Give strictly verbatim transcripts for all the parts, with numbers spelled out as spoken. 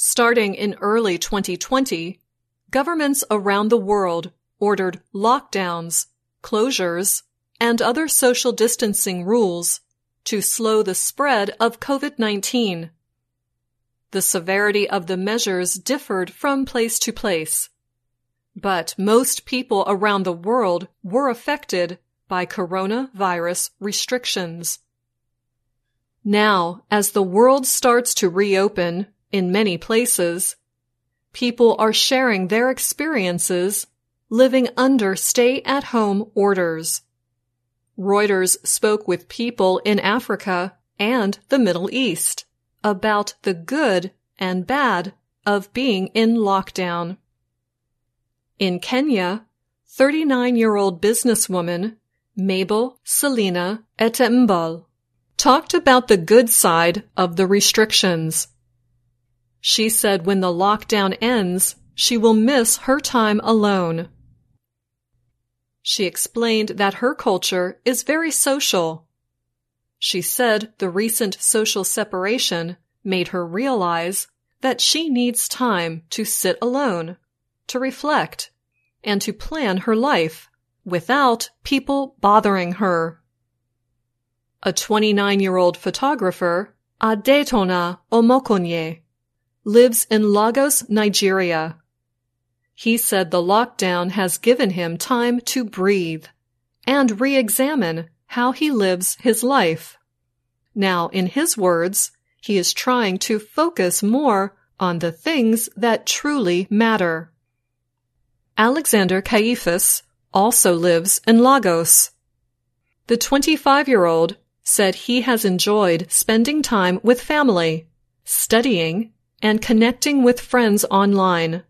Starting in early twenty twenty, governments around the world ordered lockdowns, closures, and other social distancing rules to slow the spread of COVID nineteen. The severity of the measures differed from place to place, but most people around the world were affected by coronavirus restrictions. Now, as the world starts to reopen in many places, people are sharing their experiences living under stay-at-home orders. Reuters spoke with people in Africa and the Middle East about the good and bad of being in lockdown. In Kenya, thirty-nine-year-old businesswoman Mabel Selina Etembal talked about the good side of the restrictions. She said when the lockdown ends, she will miss her time alone. She explained that her culture is very social. She said the recent social separation made her realize that she needs time to sit alone, to reflect, and to plan her life without people bothering her. A twenty-nine-year-old photographer, Adetona Omokonye, lives in Lagos, Nigeria. He said the lockdown has given him time to breathe and re-examine how he lives his life. Now, in his words, he is trying to focus more on the things that truly matter. Alexander Caiaphas also lives in Lagos. The twenty-five-year-old said he has enjoyed spending time with family, studying, and connecting with friends online.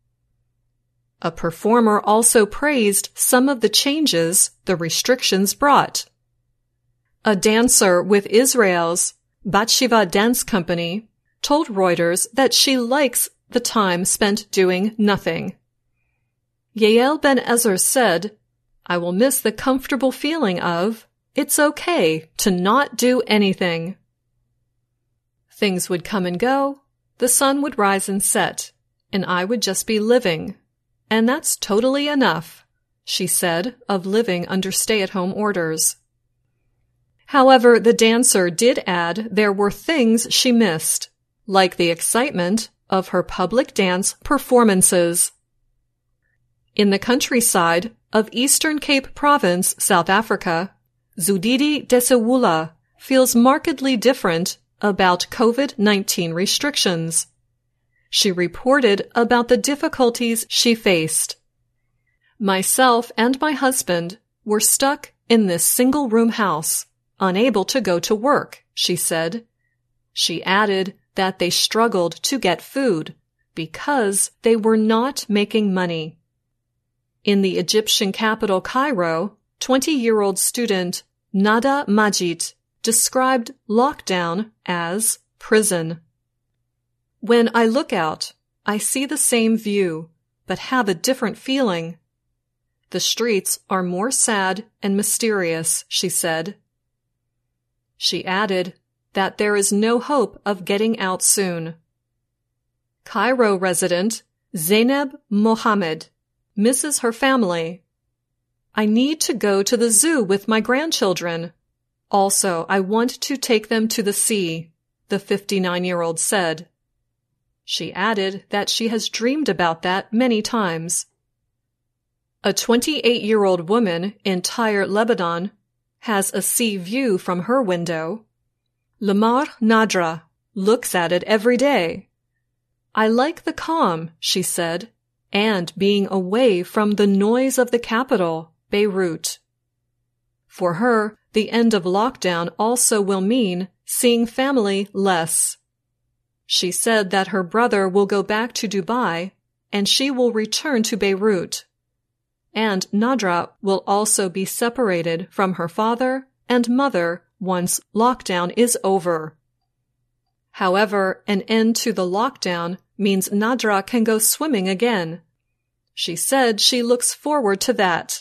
A performer also praised some of the changes the restrictions brought. A dancer with Israel's Batshiva Dance Company told Reuters that she likes the time spent doing nothing. Yael Ben-Ezer said, "I will miss the comfortable feeling of, it's okay to not do anything." Things would come and go, the sun would rise and set, and I would just be living. And that's totally enough, she said, of living under stay-at-home orders. However, the dancer did add there were things she missed, like the excitement of her public dance performances. In the countryside of Eastern Cape Province, South Africa, Zudidi Desewula feels markedly different about COVID nineteen restrictions. She reported about the difficulties she faced. Myself and my husband were stuck in this single-room house, unable to go to work, she said. She added that they struggled to get food because they were not making money. In the Egyptian capital Cairo, twenty-year-old student Nada Majid described lockdown as prison. When I look out, I see the same view, but have a different feeling. The streets are more sad and mysterious, she said. She added that there is no hope of getting out soon. Cairo resident Zainab Mohammed misses her family. I need to go to the zoo with my grandchildren. Also, I want to take them to the sea, the fifty-nine-year-old said. She added that she has dreamed about that many times. A twenty-eight-year-old woman in Tyre, Lebanon, has a sea view from her window. Lamar Nadra looks at it every day. I like the calm, she said, and being away from the noise of the capital, Beirut. For her, the end of lockdown also will mean seeing family less. She said that her brother will go back to Dubai and she will return to Beirut. And Nadra will also be separated from her father and mother once lockdown is over. However, an end to the lockdown means Nadra can go swimming again. She said she looks forward to that.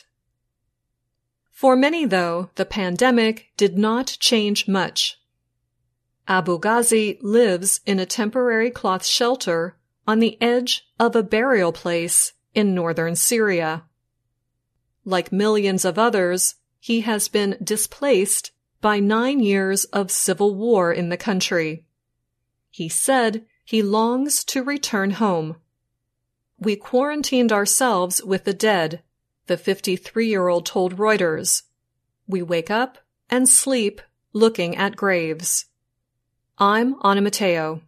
For many, though, the pandemic did not change much. Abu Ghazi lives in a temporary cloth shelter on the edge of a burial place in northern Syria. Like millions of others, he has been displaced by nine years of civil war in the country. He said he longs to return home. "We quarantined ourselves with the dead," the fifty-three-year-old told Reuters. "We wake up and sleep looking at graves." I'm Anna Matteo.